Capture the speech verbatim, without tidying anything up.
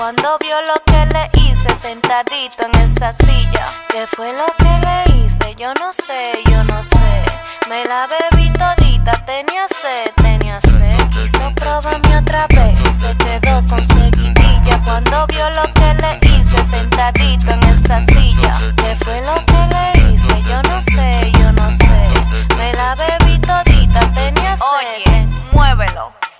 cuando vio lo que le hice sentadito en esa silla. ¿Qué fue lo que le hice? Yo no sé, yo no sé. Me la bebí todita, tenía sed, tenía sed. Quiso probarme otra vez, se quedó con seguidilla cuando vio lo que le hice sentadito en esa silla. ¿Qué fue lo que le